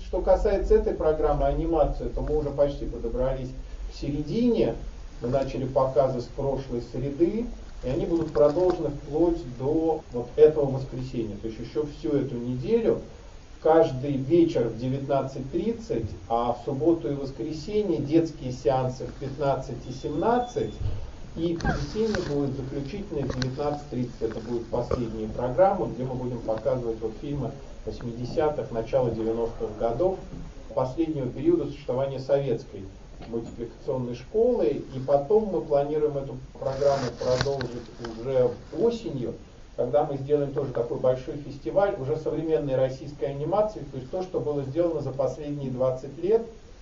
что касается этой программы анимации, то мы уже почти подобрались к середине. Мы начали показы с прошлой среды, и они будут продолжены вплоть до вот этого воскресенья. То есть еще всю эту неделю, каждый вечер в 19:30, а в субботу и воскресенье детские сеансы в 15 и 17, и в воскресенье будет заключительный в 19:30. Это будет последняя программа, где мы будем показывать вот фильмы 80-х, начала 90-х годов, последнего периода существования советской мультипликационной школы, и потом мы планируем эту программу продолжить уже осенью, когда мы сделаем тоже такой большой фестиваль уже современной российской анимации, то есть то, что было сделано за последние 20 лет,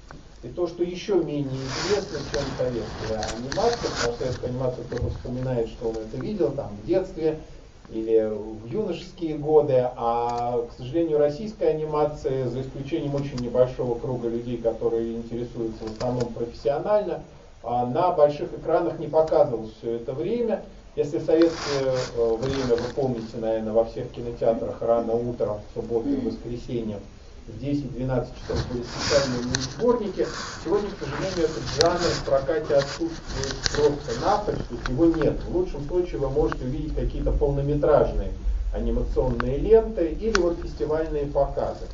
и то, что еще менее известно, чем советская анимация, потому что советскую анимацию кто-то вспоминает, что он это видел там в детстве или в юношеские годы, а, к сожалению, российская анимация, за исключением очень небольшого круга людей, которые интересуются в основном профессионально, на больших экранах не показывалась все это время. Если в советское время, вы помните, наверное, во всех кинотеатрах рано утром, в субботу и воскресенье, в 10-12 часов были специальные сборники, сегодня, к сожалению, этот жанр в прокате отсутствует просто напрочь, то есть его нет. В лучшем случае вы можете увидеть какие-то полнометражные анимационные ленты или вот фестивальные показы.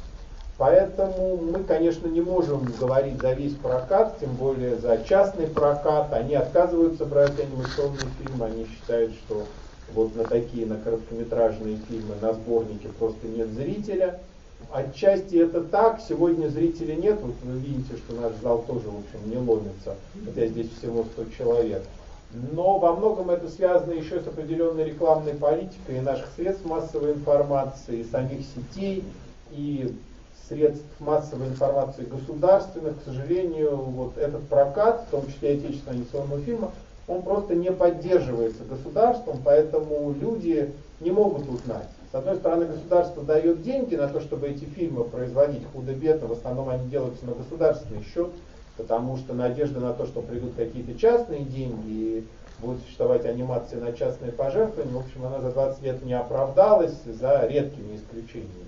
Поэтому мы, конечно, не можем говорить за весь прокат, тем более за частный прокат. Они отказываются брать анимационные фильмы, они считают, что вот на такие, на короткометражные фильмы, на сборники просто нет зрителя. Отчасти это так, сегодня зрителей нет, вот вы видите, что наш зал тоже, в общем, не ломится, хотя здесь всего 100 человек. Но во многом это связано еще с определенной рекламной политикой и наших средств массовой информации, и самих сетей, и средств массовой информации государственных. К сожалению, вот этот прокат, в том числе отечественного анимационного фильма, он просто не поддерживается государством, поэтому люди не могут узнать. С одной стороны, государство дает деньги на то, чтобы эти фильмы производить худо-бедно, в основном они делаются на государственный счет, потому что надежда на то, что придут какие-то частные деньги и будет существовать анимация на частные пожертвования, в общем, она за 20 лет не оправдалась, за редкими исключениями.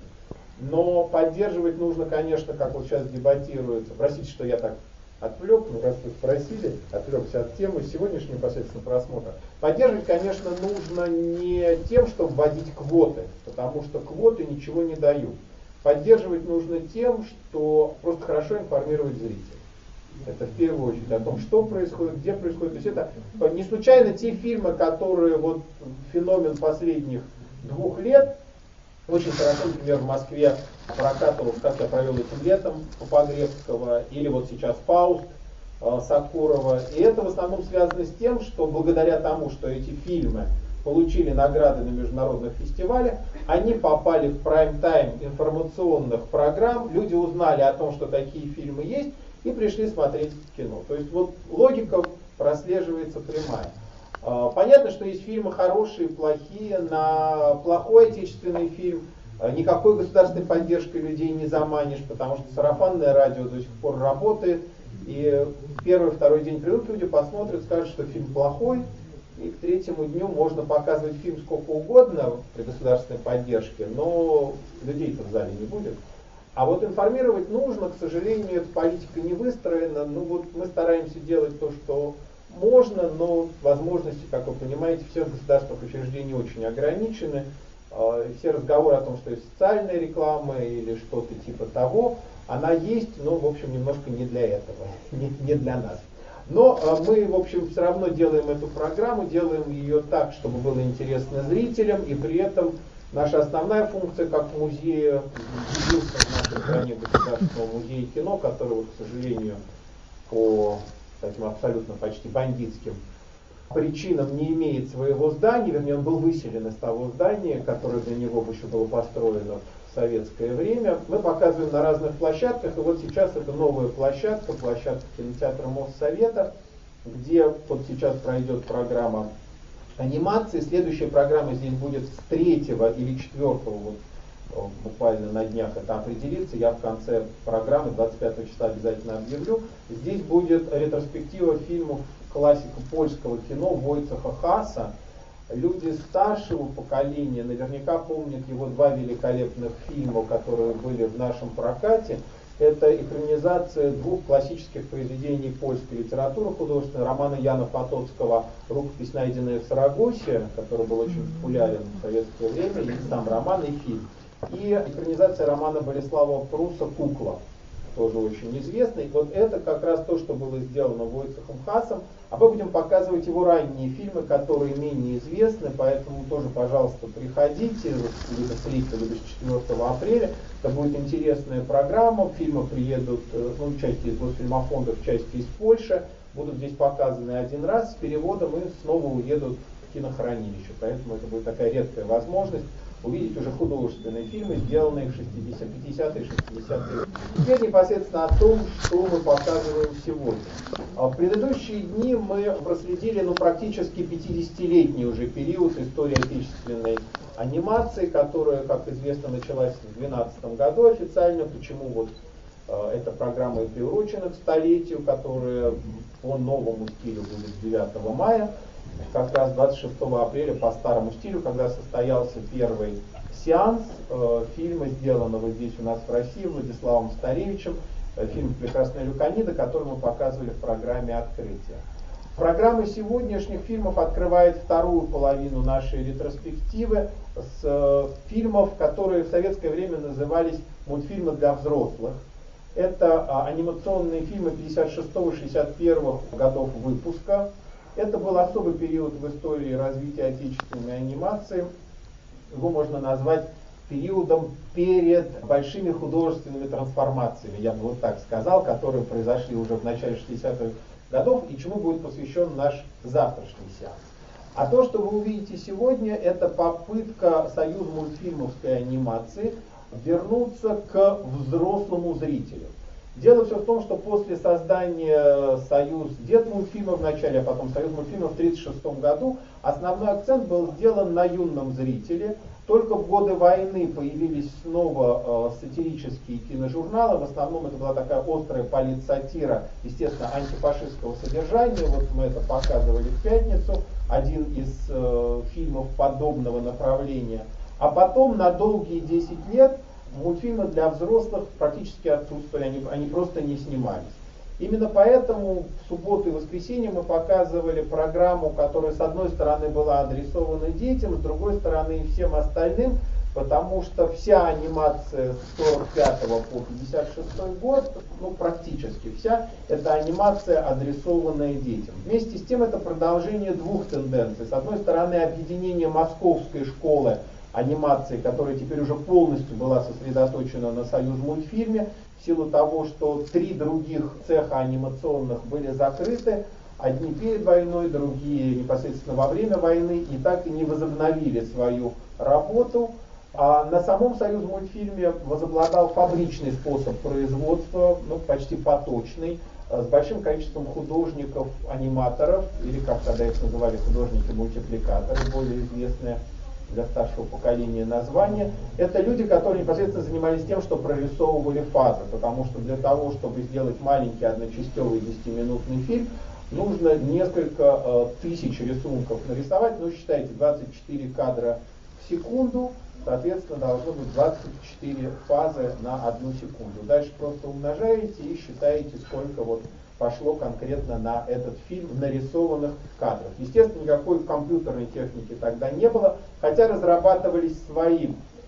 Но поддерживать нужно, конечно, как вот сейчас дебатируется, простите, что я так отвлек, ну раз вы спросили, отвлекся от темы сегодняшнего непосредственно просмотра. Поддерживать, конечно, нужно не тем, чтобы вводить квоты, потому что квоты ничего не дают. Поддерживать нужно тем, что просто хорошо информировать зрителей. Это в первую очередь о том, что происходит, где происходит. То есть это не случайно те фильмы, которые вот феномен последних 2 лет, очень хорошо, например, в Москве прокатывал «Как я провел этим летом» Погребского, или вот сейчас «Фауст» Сакурова. И это в основном связано с тем, что благодаря тому, что эти фильмы получили награды на международных фестивалях, они попали в прайм-тайм информационных программ, люди узнали о том, что такие фильмы есть, и пришли смотреть кино. То есть вот логика прослеживается прямая. Понятно, что есть фильмы хорошие, плохие. На плохой отечественный фильм никакой государственной поддержкой людей не заманишь, потому что сарафанное радио до сих пор работает. И первый-второй день придут люди, посмотрят, скажут, что фильм плохой. И к 3-му дню можно показывать фильм сколько угодно при государственной поддержке, но людей-то в зале не будет. А вот информировать нужно, к сожалению, эта политика не выстроена. Ну вот мы стараемся делать то, что можно, но возможности, как вы понимаете, всех государственных учреждений очень ограничены. Все разговоры о том, что есть социальная реклама или что-то типа того, она есть, но, в общем, немножко не для этого, не для нас. Но мы, в общем, все равно делаем эту программу, делаем ее так, чтобы было интересно зрителям, и при этом наша основная функция как музея, единственного в нашей стране государственного музея кино, который, вот, к сожалению, по таким абсолютно почти бандитским причинам не имеет своего здания, вернее, он был выселен из того здания, которое для него еще было построено в советское время. Мы показываем на разных площадках, и вот сейчас это новая площадка кинотеатра Моссовета, где вот сейчас пройдет программа анимации. Следующая программа здесь будет с 3-го или 4-го, вот, буквально на днях это определится, я в конце программы 25 числа обязательно объявлю. Здесь будет ретроспектива фильмов классика польского кино Войцеха Хаса. Люди старшего поколения наверняка помнят его 2 великолепных фильма, которые были в нашем прокате. Это экранизация двух классических произведений польской литературы художественной, романа Яна Потоцкого «Рукопись, найденная в Сарагосе», который был очень популярен в советское время, и сам роман, и фильм. И экранизация романа Болеслава Пруса «Кукла», тоже очень известный. Вот это как раз то, что было сделано Войцехом Хасом. А мы будем показывать его ранние фильмы, которые менее известны, поэтому тоже, пожалуйста, приходите, либо с 3, либо с 4 апреля. Это будет интересная программа. Фильмы приедут, части из Госфильмофонда, части из Польши. Будут здесь показаны один раз с переводом и снова уедут в кинохранилище. Поэтому это будет такая редкая возможность увидеть уже художественные фильмы, сделанные в 50-е и 60-е. Теперь непосредственно о том, что мы показываем сегодня. В предыдущие дни мы проследили практически 50-летний уже период истории отечественной анимации, которая, как известно, началась в 2012 году официально. Почему эта программа и приурочена к столетию, которое по новому стилю будет 9 мая. Как раз 26 апреля по старому стилю, когда состоялся первый сеанс фильма, сделанного здесь у нас в России Владиславом Старевичем, фильм «Прекрасная Люканида», который мы показывали в программе «Открытие». Программа сегодняшних фильмов открывает вторую половину нашей ретроспективы с фильмов, которые в советское время назывались мультфильмы для взрослых. Это анимационные фильмы 56-61 годов выпуска. Это был особый период в истории развития отечественной анимации. Его можно назвать периодом перед большими художественными трансформациями, я бы так сказал, которые произошли уже в начале 60-х годов и чему будет посвящен наш завтрашний сеанс. А то, что вы увидите сегодня, это попытка союзмультфильмовской анимации вернуться к взрослому зрителю. Дело все в том, что после создания Союз Детмультфильма в начале, а потом Союз мультфильма в 1936 году, основной акцент был сделан на юном зрителе. Только в годы войны появились снова сатирические киножурналы. В основном это была такая острая политсатира, естественно, антифашистского содержания. Вот мы это показывали в пятницу. Один из фильмов подобного направления. А потом на долгие 10 лет мультфильмы для взрослых практически отсутствовали, они просто не снимались. Именно поэтому в субботу и воскресенье мы показывали программу, которая с одной стороны была адресована детям, с другой стороны и всем остальным, потому что вся анимация с 45 по 56 год, практически вся, это анимация, адресованная детям. Вместе с тем это продолжение двух тенденций. С одной стороны объединение московской школы анимации, которая теперь уже полностью была сосредоточена на Союзмультфильме, в силу того, что 3 других цеха анимационных были закрыты, одни перед войной, другие непосредственно во время войны, и так и не возобновили свою работу. А на самом Союзмультфильме возобладал фабричный способ производства, почти поточный, с большим количеством художников, аниматоров, или как тогда их называли, художники-мультипликаторы, более известные для старшего поколения название. Это люди, которые непосредственно занимались тем, что прорисовывали фазы, потому что для того, чтобы сделать маленький одночастевый 10-минутный фильм, нужно несколько тысяч рисунков нарисовать, считайте, 24 кадра в секунду, соответственно, должно быть 24 фазы на 1 секунду. Дальше просто умножаете и считаете, сколько пошло конкретно на этот фильм нарисованных кадров. Естественно, никакой компьютерной техники тогда не было, хотя разрабатывались свои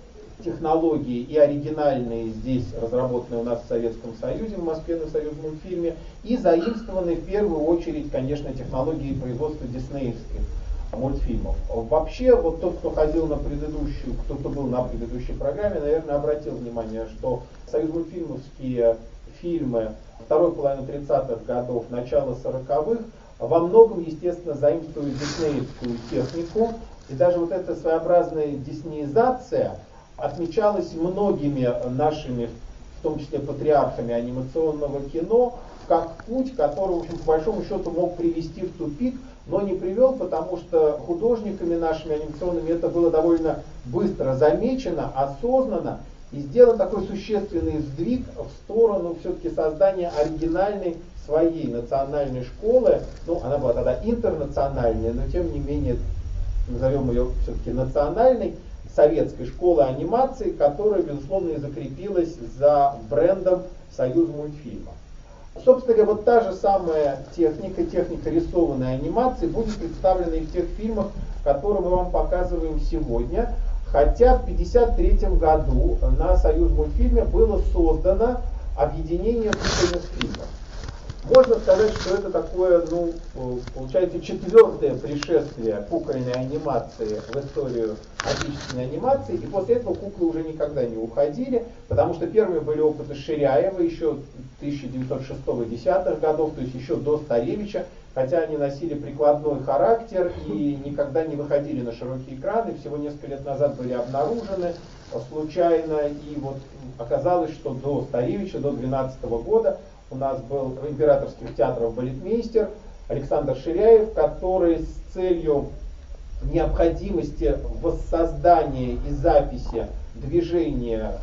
технологии и оригинальные здесь, разработанные у нас в Советском Союзе, в Москве на Союзмультфильме, и заимствованные в первую очередь, конечно, технологии производства диснеевских мультфильмов. Вообще, тот, кто ходил на предыдущую, кто был на предыдущей программе, наверное, обратил внимание, что союзмультфильмовские фильмы второй половины 30-х годов, начала 40-х, во многом, естественно, заимствуют диснеевскую технику. И даже эта своеобразная диснеизация отмечалась многими нашими, в том числе патриархами анимационного кино, как путь, который, в общем, по большому счету мог привести в тупик, но не привел, потому что художниками нашими анимационными это было довольно быстро замечено, осознанно, и сделан такой существенный сдвиг в сторону все-таки создания оригинальной своей национальной школы. Она была тогда интернациональная, но тем не менее, назовем ее все-таки национальной, советской школы анимации, которая, безусловно, и закрепилась за брендом Союз мультфильма. Собственно говоря, вот та же самая техника рисованной анимации будет представлена и в тех фильмах, которые мы вам показываем сегодня. Хотя в 1953 году на Союз мультфильме было создано объединение кукольных фильмов. Можно сказать, что это такое, получается, четвертое пришествие кукольной анимации в историю отечественной анимации, и после этого куклы уже никогда не уходили, потому что первыми были опыты Ширяева еще 1906-10-х годов, то есть еще до Старевича, хотя они носили прикладной характер и никогда не выходили на широкие экраны, всего несколько лет назад были обнаружены случайно, и вот оказалось, что до Старевича, до 2012 года, у нас был в императорских театрах балетмейстер Александр Ширяев, который с целью необходимости воссоздания и записи движения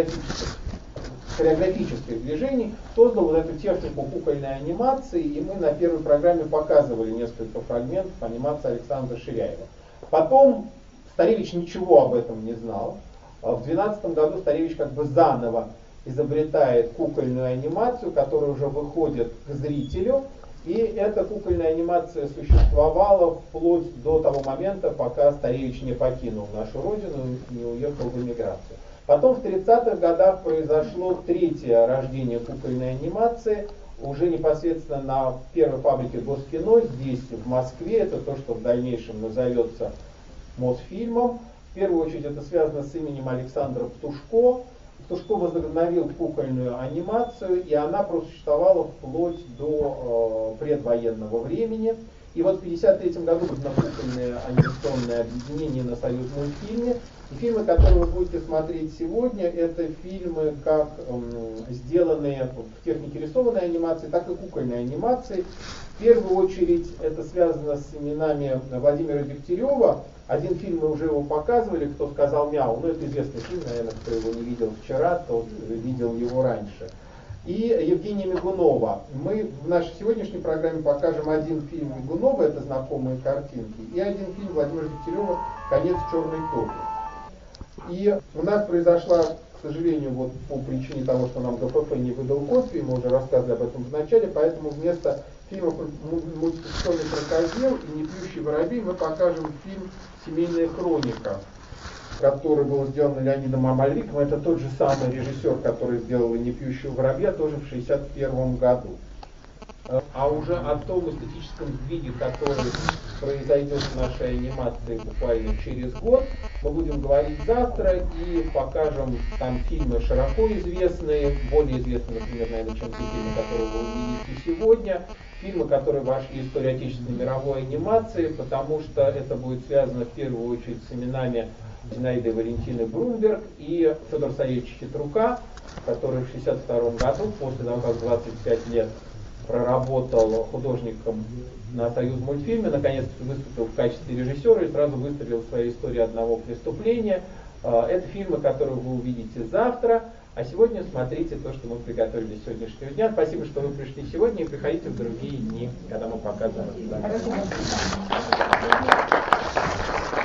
хореографических движений создал вот эту технику кукольной анимации, и мы на первой программе показывали несколько фрагментов анимации Александра Ширяева. Потом Старевич ничего об этом не знал. В 2012 году Старевич как бы заново изобретает кукольную анимацию, которая уже выходит к зрителю, и эта кукольная анимация существовала вплоть до того момента, пока Старевич не покинул нашу родину и не уехал в эмиграцию. Потом в 30-х годах произошло третье рождение кукольной анимации, уже непосредственно на первой фабрике Госкино, здесь в Москве, это то, что в дальнейшем назовется Мосфильмом. В первую очередь это связано с именем Александра Птушко. Птушко возобновил кукольную анимацию, и она просуществовала вплоть до предвоенного времени. И вот в 1953 году было кукольное анимационное объединение на Союз мультфильме. И фильмы, которые вы будете смотреть сегодня, это фильмы как сделанные в технике рисованной анимации, так и кукольной анимации. В первую очередь это связано с именами Владимира Дегтярева. Один фильм мы уже его показывали, «Кто сказал мяу». Ну, это известный фильм, наверное, кто его не видел вчера, тот видел его раньше. И Евгения Мигунова. Мы в нашей сегодняшней программе покажем один фильм Мигунова, это «Знакомые картинки», и один фильм Владимира Дегтярева «Конец черной топи». И у нас произошла, к сожалению, вот по причине того, что нам ГПП не выдал копии, мы уже рассказывали об этом в начале, поэтому вместо фильма «Мультипликационный крокодил» и «Непьющий воробей» мы покажем фильм «Семейная хроника», который был сделан Леонидом Амальриком. Это тот же самый режиссер, который сделал и «Непьющего воробья», тоже в 1961 году. А уже о том эстетическом сдвиге, который произойдет в нашей анимации буквально через год, мы будем говорить завтра и покажем там фильмы широко известные, более известные, например, наверное, чем те фильмы, которые вы увидите сегодня, фильмы, которые вошли в историю отечественной мировой анимации, потому что это будет связано в первую очередь с именами Зинаиды Валентины Брунберг и Федора Савельевича Хитрука, который в 1962 году, после того, как 25 лет проработал художником на Союз мультфильме, наконец выступил в качестве режиссера и сразу выстрелил в своей истории одного преступления. Это фильмы, которые вы увидите завтра, а сегодня смотрите то, что мы приготовили для сегодняшнего дня. Спасибо, что вы пришли сегодня, и приходите в другие дни, когда мы показываем.